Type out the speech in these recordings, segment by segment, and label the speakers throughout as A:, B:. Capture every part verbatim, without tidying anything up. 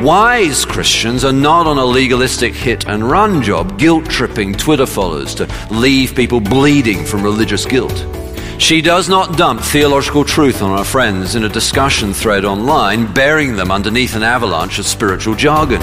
A: Wise Christians are not on a legalistic hit-and-run job, guilt-tripping Twitter followers to leave people bleeding from religious guilt. She does not dump theological truth on her friends in a discussion thread online, burying them underneath an avalanche of spiritual jargon.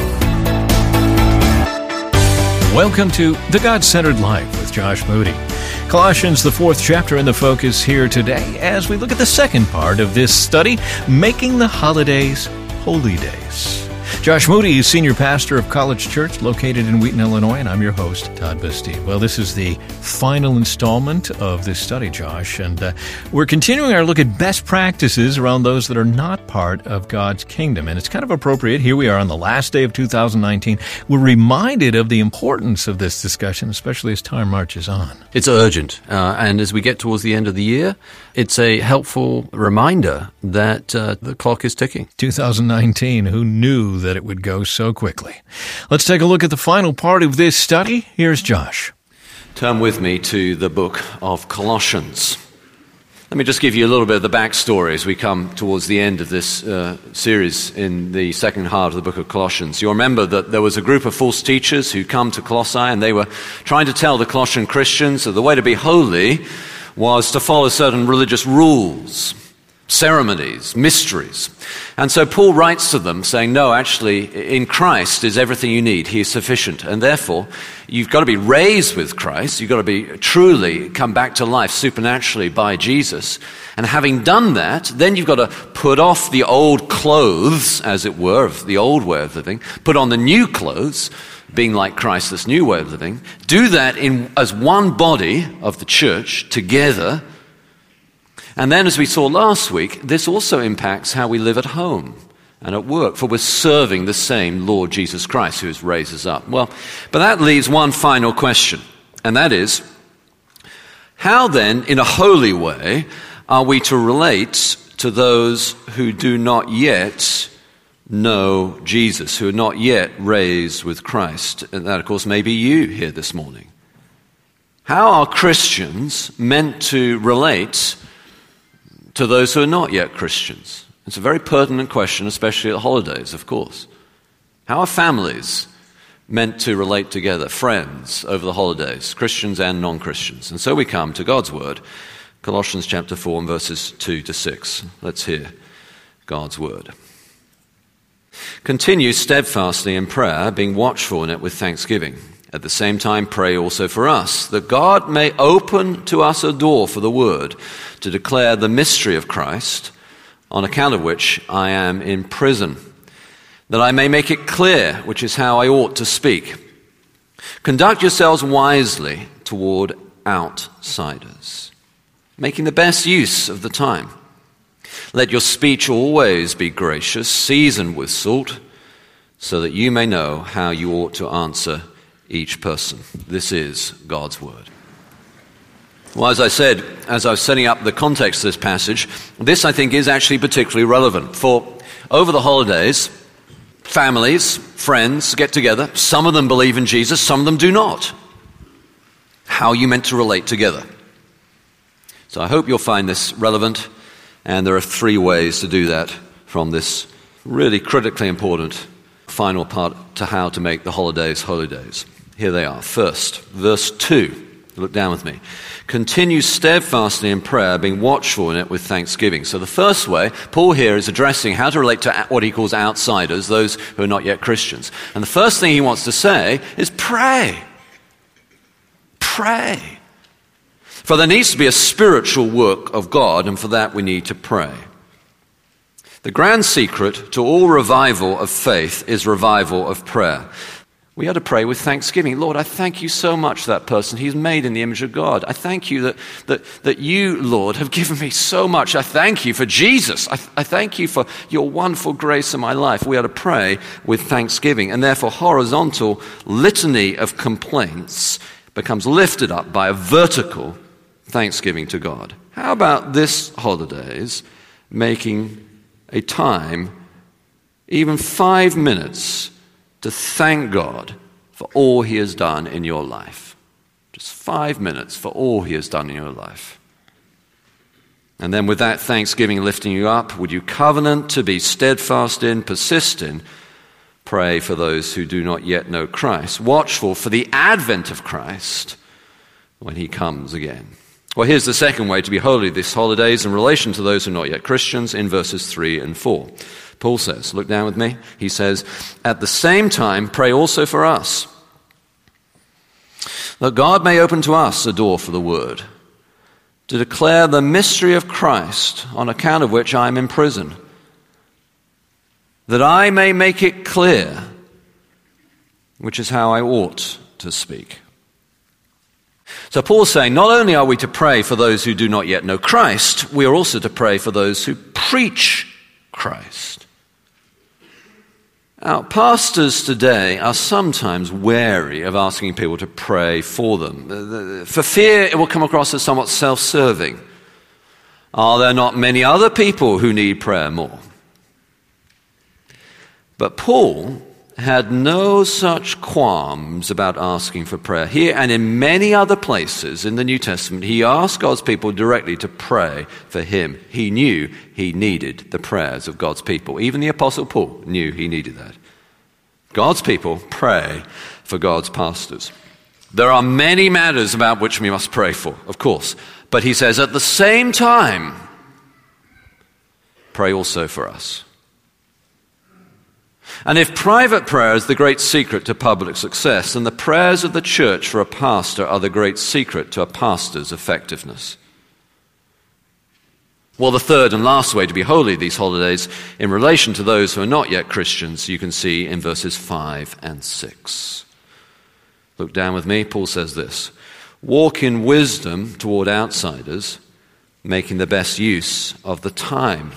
B: Welcome to The God-Centered Life with Josh Moody. Colossians, the fourth chapter, in the focus here today as we look at the second part of this study, Making the Holidays Holy Days. Josh Moody is senior pastor of College Church located in Wheaton, Illinois, and I'm your host, Todd Bastille. Well, this is the final installment of this study, Josh, and uh, we're continuing our look at best practices around those that are not part of God's kingdom. And it's kind of appropriate. Here we are on the last day of two thousand nineteen. We're reminded of the importance of this discussion, especially as time marches on.
A: It's urgent, uh, and as we get towards the end of the year, it's a helpful reminder that uh, the clock is ticking.
B: two thousand nineteen, who knew that it would go so quickly? Let's take a look at the final part of this study. Here's Josh.
A: Turn with me to the book of Colossians. Let me just give you a little bit of the backstory as we come towards the end of this uh, series in the second half of the book of Colossians. You'll remember that there was a group of false teachers who come to Colossae, and they were trying to tell the Colossian Christians that the way to be holy was to follow certain religious rules, ceremonies, mysteries. And so Paul writes to them saying, no, actually, in Christ is everything you need. He is sufficient. And therefore, you've got to be raised with Christ. You've got to be truly come back to life supernaturally by Jesus. And having done that, then you've got to put off the old clothes, as it were, of the old way of living, put on the new clothes, being like Christ, this new way of living. Do that in as one body of the church together. And then, as we saw last week, this also impacts how we live at home and at work, for we're serving the same Lord Jesus Christ who has raised us up. Well, but that leaves one final question, and that is, how then, in a holy way, are we to relate to those who do not yet know Jesus, who are not yet raised with Christ? And that, of course, may be you here this morning. How are Christians meant to relate to those who are not yet Christians? It's a very pertinent question, especially at holidays, of course. How are families meant to relate together, friends, over the holidays, Christians and non-Christians? And so we come to God's Word, Colossians chapter four and verses two to six. Let's hear God's Word. Continue steadfastly in prayer, being watchful in it with thanksgiving. At the same time, pray also for us, that God may open to us a door for the word, to declare the mystery of Christ, on account of which I am in prison, that I may make it clear, which is how I ought to speak. Conduct yourselves wisely toward outsiders, making the best use of the time. Let your speech always be gracious, seasoned with salt, so that you may know how you ought to answer each person. This is God's Word. Well, as I said, as I was setting up the context of this passage, this I think is actually particularly relevant. For over the holidays, families, friends get together. Some of them believe in Jesus, some of them do not. How are you meant to relate together? So I hope you'll find this relevant, and there are three ways to do that from this really critically important final part to how to make the holidays holy days. Here they are. First, verse two. Look down with me. Continue steadfastly in prayer, being watchful in it with thanksgiving. So the first way, Paul here is addressing how to relate to what he calls outsiders, those who are not yet Christians. And the first thing he wants to say is pray. Pray. For there needs to be a spiritual work of God, and for that we need to pray. The grand secret to all revival of faith is revival of prayer. We are to pray with thanksgiving. Lord, I thank you so much for that person. He's made in the image of God. I thank you that that, that you, Lord, have given me so much. I thank you for Jesus. I, I thank you for your wonderful grace in my life. We are to pray with thanksgiving. And therefore, horizontal litany of complaints becomes lifted up by a vertical thanksgiving to God. How about this holidays making a time, even five minutes, to thank God for all he has done in your life? Just five minutes for all he has done in your life. And then with that thanksgiving lifting you up, would you covenant to be steadfast in, persist in, pray for those who do not yet know Christ. Watchful for the advent of Christ when he comes again. Well, here's the second way to be holy this holidays in relation to those who are not yet Christians in verses three and four. Paul says, look down with me, he says, at the same time, pray also for us, that God may open to us a door for the word, to declare the mystery of Christ, on account of which I am in prison, that I may make it clear, which is how I ought to speak. So Paul's saying, not only are we to pray for those who do not yet know Christ, we are also to pray for those who preach Christ. Now, pastors today are sometimes wary of asking people to pray for them, for fear it will come across as somewhat self-serving. Are there not many other people who need prayer more? But Paul had no such qualms about asking for prayer. Here and in many other places in the New Testament, he asked God's people directly to pray for him. He knew he needed the prayers of God's people. Even the Apostle Paul knew he needed that. God's people pray for God's pastors. There are many matters about which we must pray for, of course. But he says, at the same time, pray also for us. And if private prayer is the great secret to public success, then the prayers of the church for a pastor are the great secret to a pastor's effectiveness. Well, the third and last way to be holy these holidays in relation to those who are not yet Christians, you can see in verses five and six. Look down with me. Paul says this, walk in wisdom toward outsiders, making the best use of the time.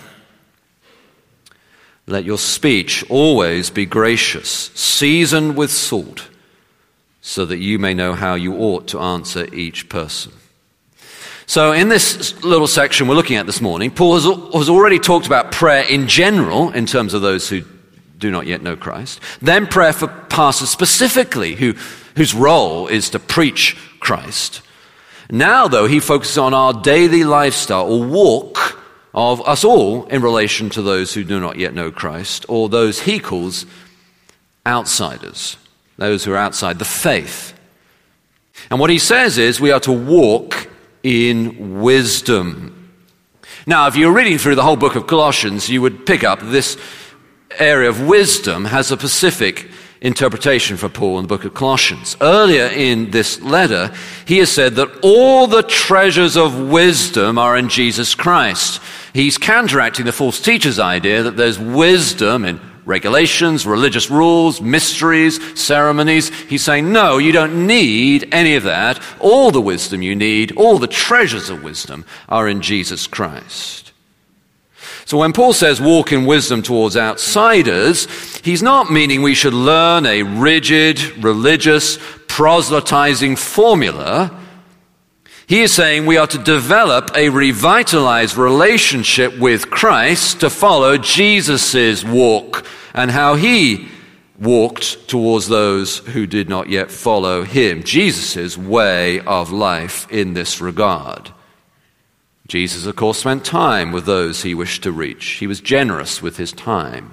A: Let your speech always be gracious, seasoned with salt, so that you may know how you ought to answer each person. So in this little section we're looking at this morning, Paul has, has already talked about prayer in general, in terms of those who do not yet know Christ. Then prayer for pastors specifically, who, whose role is to preach Christ. Now, though, he focuses on our daily lifestyle or walk of us all in relation to those who do not yet know Christ, or those he calls outsiders, those who are outside the faith. And what he says is we are to walk in wisdom. Now, if you're reading through the whole book of Colossians, you would pick up this area of wisdom has a specific interpretation for Paul in the book of Colossians. Earlier in this letter, he has said that all the treasures of wisdom are in Jesus Christ. He's counteracting the false teacher's idea that there's wisdom in regulations, religious rules, mysteries, ceremonies. He's saying, no, you don't need any of that. All the wisdom you need, all the treasures of wisdom are in Jesus Christ. So when Paul says walk in wisdom towards outsiders, he's not meaning we should learn a rigid, religious, proselytizing formula. He is saying we are to develop a revitalized relationship with Christ to follow Jesus' walk and how he walked towards those who did not yet follow him. Jesus' way of life in this regard. Jesus, of course, spent time with those he wished to reach. He was generous with his time.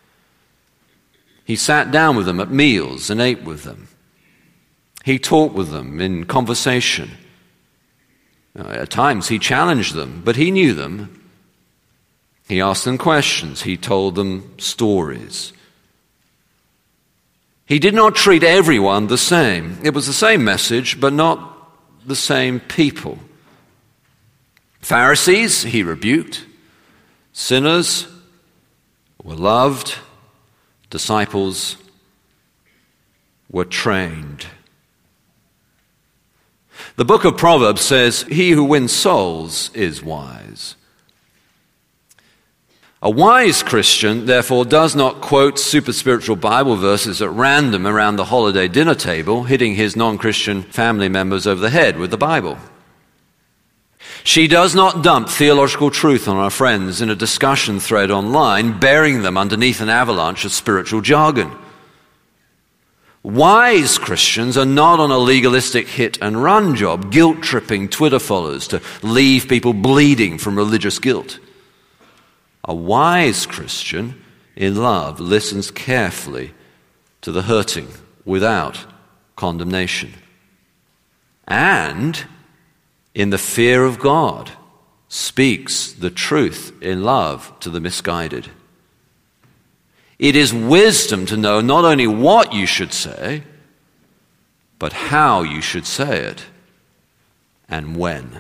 A: He sat down with them at meals and ate with them. He talked with them in conversation. At times he challenged them, but he knew them. He asked them questions. He told them stories. He did not treat everyone the same. It was the same message, but not the same people. Pharisees he rebuked. Sinners were loved. Disciples were trained. The book of Proverbs says, he who wins souls is wise. A wise Christian, therefore, does not quote super spiritual Bible verses at random around the holiday dinner table, hitting his non-Christian family members over the head with the Bible. She does not dump theological truth on our friends in a discussion thread online, burying them underneath an avalanche of spiritual jargon. Wise Christians are not on a legalistic hit-and-run job, guilt-tripping Twitter followers to leave people bleeding from religious guilt. A wise Christian, in love, listens carefully to the hurting without condemnation. And in the fear of God, speaks the truth in love to the misguided. It is wisdom to know not only what you should say, but how you should say it and when.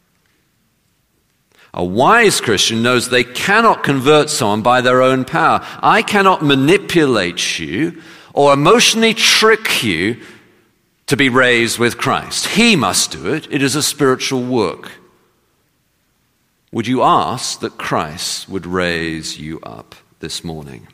A: A wise Christian knows they cannot convert someone by their own power. I cannot manipulate you or emotionally trick you to be raised with Christ. He must do it. It is a spiritual work. Would you ask that Christ would raise you up this morning?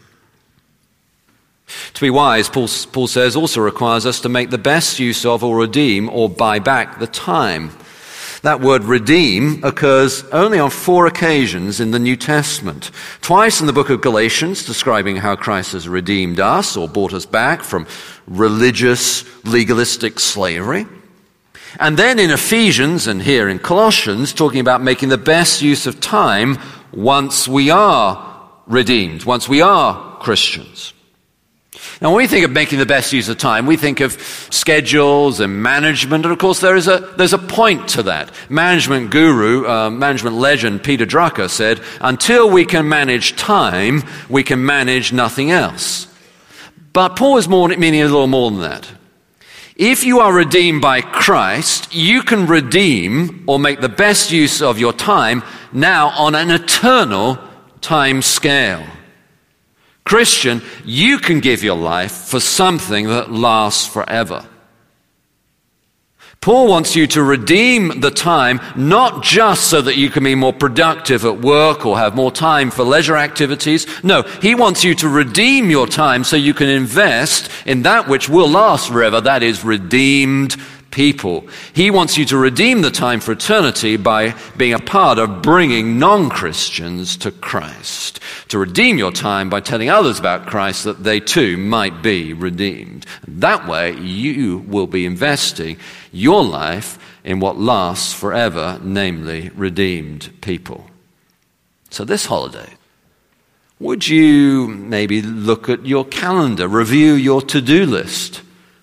A: To be wise, Paul, Paul says, also requires us to make the best use of or redeem or buy back the time. That word redeem occurs only on four occasions in the New Testament. Twice in the book of Galatians, describing how Christ has redeemed us or bought us back from religious, legalistic slavery. And then in Ephesians and here in Colossians, talking about making the best use of time once we are redeemed, once we are Christians. Now, when we think of making the best use of time, we think of schedules and management, and of course there is a there's a point to that. Management guru, uh, management legend Peter Drucker said, until we can manage time, we can manage nothing else. But Paul is more, meaning a little more than that. If you are redeemed by Christ, you can redeem or make the best use of your time now on an eternal time scale. Christian, you can give your life for something that lasts forever. Paul wants you to redeem the time, not just so that you can be more productive at work or have more time for leisure activities. No, he wants you to redeem your time so you can invest in that which will last forever, that is, redeemed people. He wants you to redeem the time for eternity by being a part of bringing non-Christians to Christ. To redeem your time by telling others about Christ that they too might be redeemed. That way you will be investing your life in what lasts forever, namely redeemed people. So this holiday, would you maybe look at your calendar, review your to-do list?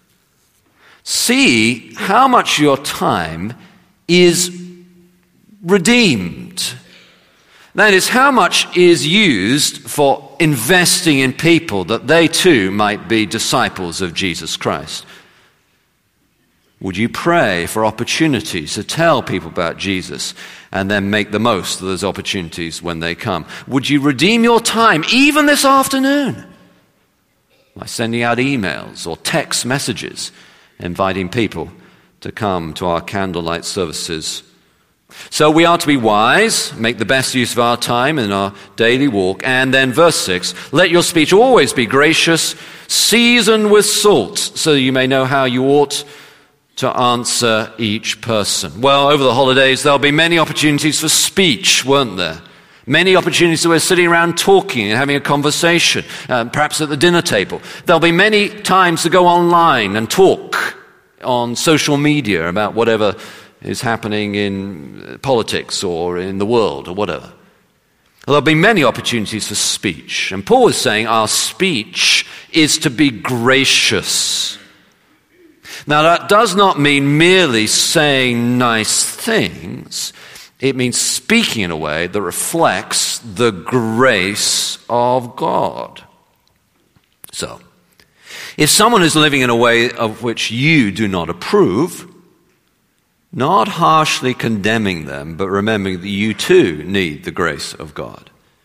A: See how much your time is redeemed. That is, how much is used for investing in people that they too might be disciples of Jesus Christ. Would you pray for opportunities to tell people about Jesus and then make the most of those opportunities when they come? Would you redeem your time, even this afternoon, by sending out emails or text messages inviting people to come to our candlelight services? So we are to be wise, make the best use of our time in our daily walk. And then verse six, let your speech always be gracious, seasoned with salt, so you may know how you ought to answer each person. Well, over the holidays, there'll be many opportunities for speech, weren't there? Many opportunities that we're sitting around talking and having a conversation, uh, perhaps at the dinner table. There'll be many times to go online and talk on social media about whatever is happening in politics or in the world or whatever. Well, there'll be many opportunities for speech. And Paul is saying our speech is to be gracious. Now, that does not mean merely saying nice things. It means speaking in a way that reflects the grace of God. So, if someone is living in a way of which you do not approve, not harshly condemning them, but remembering that you too need the grace of God.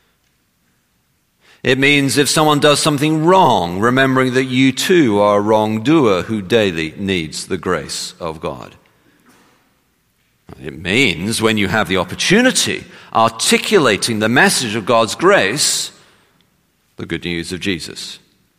A: It means if someone does something wrong, remembering that you too are a wrongdoer who daily needs the grace of God. It means when you have the opportunity, articulating the message of God's grace, the good news of Jesus.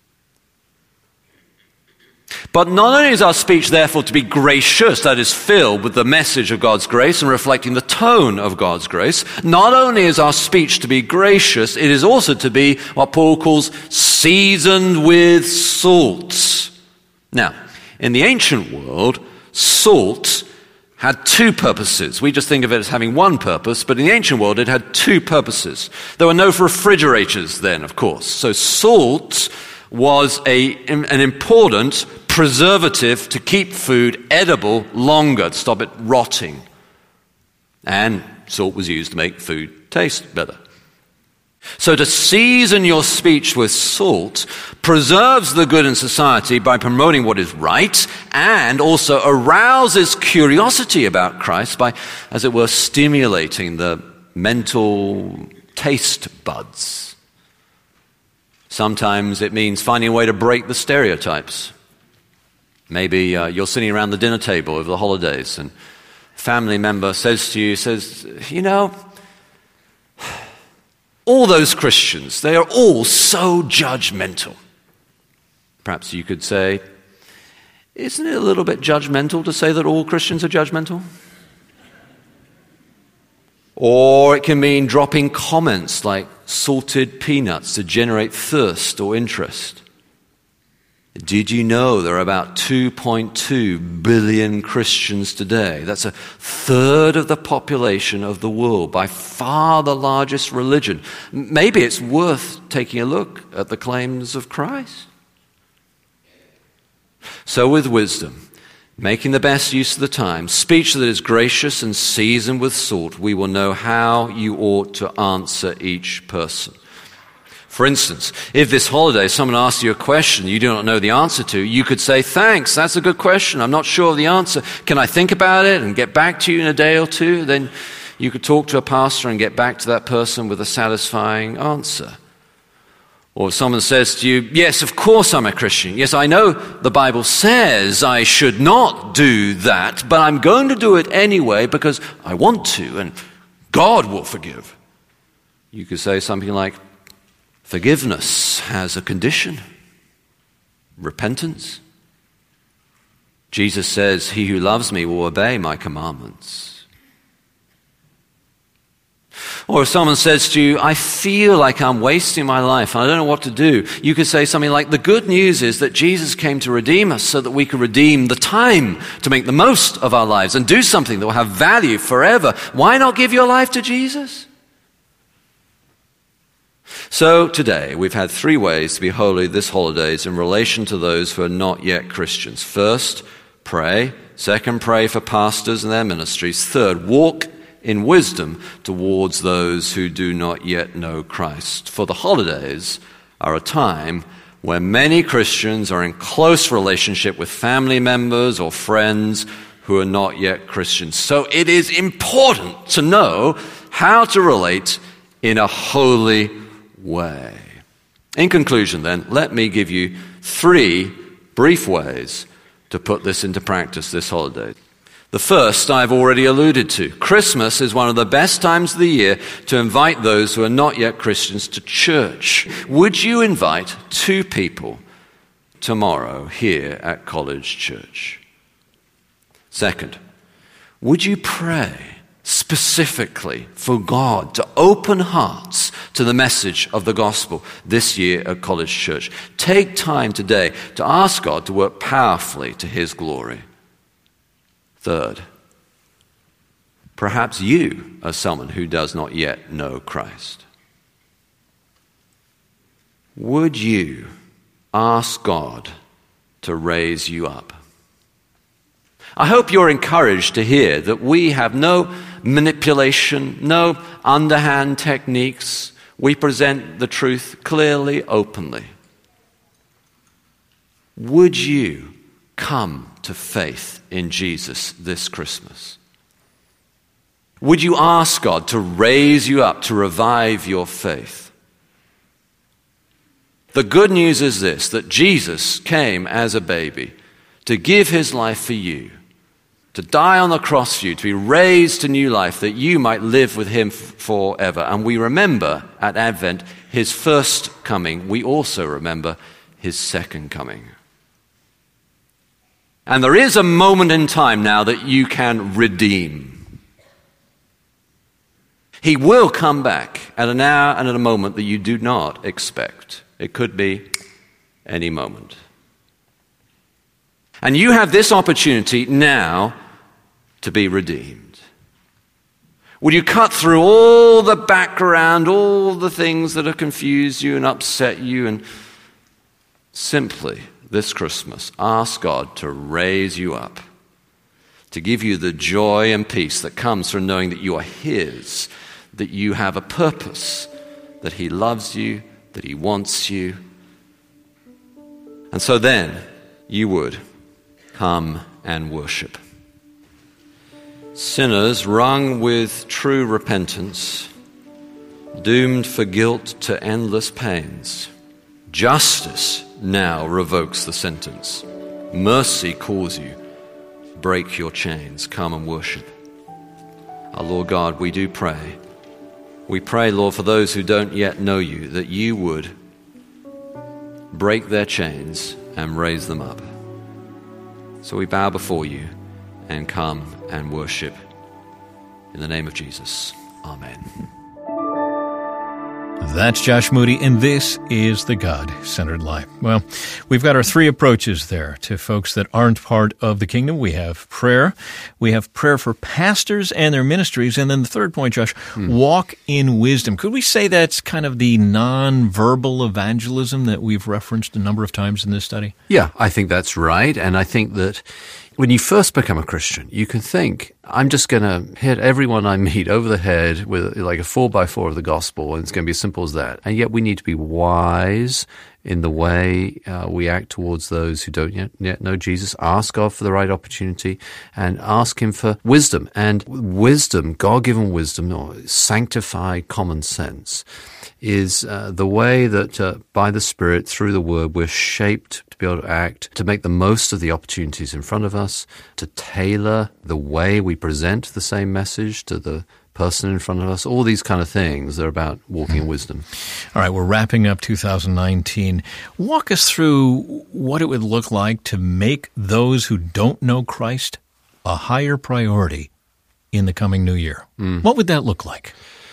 A: But not only is our speech therefore to be gracious, that is filled with the message of God's grace and reflecting the tone of God's grace, not only is our speech to be gracious, it is also to be what Paul calls seasoned with salt. Now, in the ancient world, salt had two purposes. We just think of it as having one purpose, but in the ancient world it had two purposes. There were no refrigerators then, of course. So salt was a, an important preservative to keep food edible longer, to stop it rotting. And salt was used to make food taste better. So to season your speech with salt preserves the good in society by promoting what is right, and also arouses curiosity about Christ by, as it were, stimulating the mental taste buds. Sometimes it means finding a way to break the stereotypes. Maybe uh, you're sitting around the dinner table over the holidays and a family member says to you, says, you know, all those Christians, they are all so judgmental. Perhaps you could say, isn't it a little bit judgmental to say that all Christians are judgmental? Or it can mean dropping comments like salted peanuts to generate thirst or interest. Did you know there are about two point two billion Christians today? That's a third of the population of the world, by far the largest religion. Maybe it's worth taking a look at the claims of Christ. So with wisdom, making the best use of the time, speech that is gracious and seasoned with salt, we will know how you ought to answer each person. For instance, if this holiday someone asks you a question you do not know the answer to, you could say, thanks, that's a good question. I'm not sure of the answer. Can I think about it and get back to you in a day or two? Then you could talk to a pastor and get back to that person with a satisfying answer. Or if someone says to you, yes, of course I'm a Christian. Yes, I know the Bible says I should not do that, but I'm going to do it anyway because I want to, and God will forgive. You could say something like, forgiveness has a condition, repentance. Jesus says, he who loves me will obey my commandments. Or if someone says to you, I feel like I'm wasting my life and I don't know what to do, you could say something like, the good news is that Jesus came to redeem us so that we could redeem the time to make the most of our lives and do something that will have value forever. Why not give your life to Jesus? So today, we've had three ways to be holy this holidays in relation to those who are not yet Christians. First, pray. Second, pray for pastors and their ministries. Third, walk in wisdom towards those who do not yet know Christ. For the holidays are a time when many Christians are in close relationship with family members or friends who are not yet Christians. So it is important to know how to relate in a holy way. In conclusion, then, let me give you three brief ways to put this into practice this holiday. The first I've already alluded to. Christmas is one of the best times of the year to invite those who are not yet Christians to church. Would you invite two people tomorrow here at College Church? Second, would you pray specifically for God to open hearts to the message of the gospel this year at College Church? Take time today to ask God to work powerfully to his glory. Third, perhaps you are someone who does not yet know Christ. Would you ask God to raise you up? I hope you're encouraged to hear that we have no manipulation, no underhand techniques. We present the truth clearly, openly. Would you come to faith in Jesus this Christmas? Would you ask God to raise you up, to revive your faith? The good news is this, that Jesus came as a baby to give his life for you, to die on the cross for you, to be raised to new life, that you might live with him forever. And we remember at Advent his first coming. We also remember his second coming. And there is a moment in time now that you can redeem. He will come back at an hour and at a moment that you do not expect. It could be any moment. And you have this opportunity now to be redeemed. Will you cut through all the background, all the things that have confused you and upset you, and simply this Christmas, ask God to raise you up, to give you the joy and peace that comes from knowing that you are His, that you have a purpose, that He loves you, that He wants you. And so then you would come and worship. Sinners wrung with true repentance, doomed for guilt to endless pains. Justice now revokes the sentence. Mercy calls you. Break your chains. Come and worship. Our Lord God, we do pray. We pray, Lord, for those who don't yet know you, that you would break their chains and raise them up. So we bow before you and come and worship. In the name of Jesus, amen.
B: That's Josh Moody, and this is The God-Centered Life. Well, we've got our three approaches there to folks that aren't part of the kingdom. We have prayer, we have prayer for pastors and their ministries, and then the third point, Josh, hmm. walk in wisdom. Could we say that's kind of the non-verbal evangelism that we've referenced a number of times in this study?
C: Yeah, I think that's right, and I think that when you first become a Christian, you can think, I'm just going to hit everyone I meet over the head with like a four by four of the gospel, and it's going to be as simple as that. And yet we need to be wise in the way uh, we act towards those who don't yet, yet know Jesus. Ask God for the right opportunity and ask Him for wisdom. And wisdom, God-given wisdom, or sanctified common sense, is uh, the way that uh, by the Spirit, through the Word, we're shaped to be able to act, to make the most of the opportunities in front of us, to tailor the way we present the same message to the person in front of us. All these kind of things are about walking in wisdom.
B: All right, we're wrapping up two thousand nineteen. Walk us through what it would look like to make those who don't know Christ a higher priority in the coming new year. Mm. What would that look like?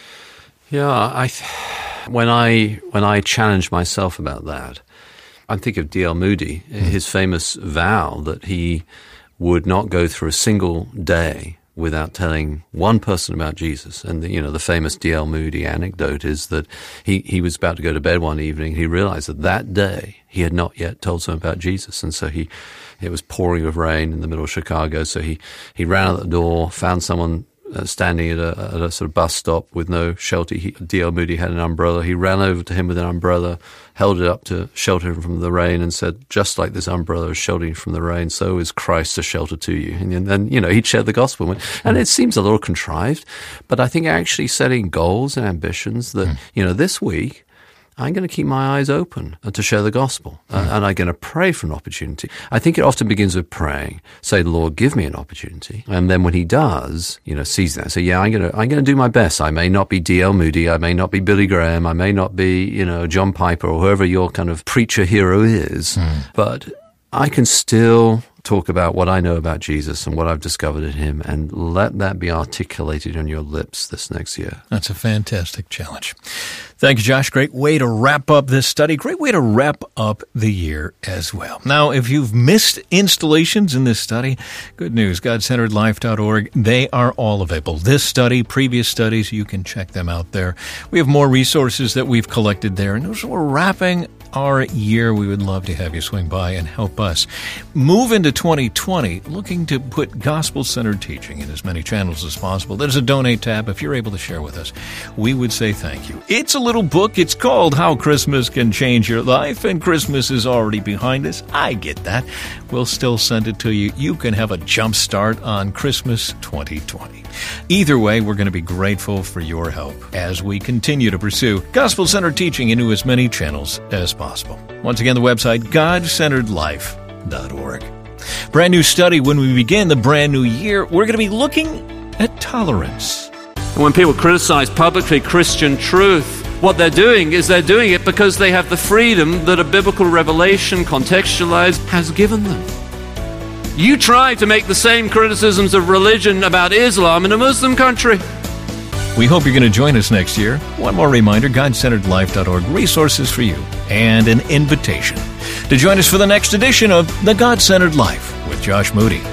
C: Yeah, I th- when I when I challenge myself about that, I think of D L Moody, mm. his famous vow that he would not go through a single day without telling one person about Jesus. And, the, you know, the famous D L Moody anecdote is that he, he was about to go to bed one evening. He realized that that day he had not yet told someone about Jesus. And so he, it was pouring with rain in the middle of Chicago. So he, he ran out the door, found someone Uh, standing at a, at a sort of bus stop with no shelter. He, D L Moody had an umbrella. He ran over to him with an umbrella, held it up to shelter him from the rain, and said, just like this umbrella is sheltering from the rain, so is Christ a shelter to you. And then, you know, he'd shared the gospel. And it seems a little contrived, but I think actually setting goals and ambitions that, mm. you know, this week, I'm going to keep my eyes open to share the gospel, mm. uh, and I'm going to pray for an opportunity. I think it often begins with praying. Say, Lord, give me an opportunity. And then when He does, you know, sees that. So yeah, I'm going to, I'm going to do my best. I may not be D L Moody. I may not be Billy Graham. I may not be, you know, John Piper or whoever your kind of preacher hero is, mm. but I can still talk about what I know about Jesus and what I've discovered in Him, and let that be articulated on your lips this next year.
B: That's a fantastic challenge. Thank you, Josh. Great way to wrap up this study. Great way to wrap up the year as well. Now, if you've missed installations in this study, good news, God Centered Life dot org, they are all available. This study, previous studies, you can check them out there. We have more resources that we've collected there. And as we're wrapping our year, we would love to have you swing by and help us move into twenty twenty, looking to put gospel-centered teaching in as many channels as possible. There's a donate tab. If you're able to share with us, we would say thank you. It's a little book. It's called How Christmas Can Change Your Life, and Christmas is already behind us. I get that. We'll still send it to you. You can have a jump start on Christmas twenty twenty. Either way, we're going to be grateful for your help as we continue to pursue gospel-centered teaching into as many channels as possible. Once again, the website, God Centered Life dot org. Brand new study when we begin the brand new year. We're going to be looking at tolerance.
A: When people criticize publicly Christian truth, what they're doing is they're doing it because they have the freedom that a biblical revelation, contextualized, has given them. You try to make the same criticisms of religion about Islam in a Muslim country.
B: We hope you're going to join us next year. One more reminder, God Centered Life dot org, resources for you, and an invitation to join us for the next edition of The God-Centered Life with Josh Moody.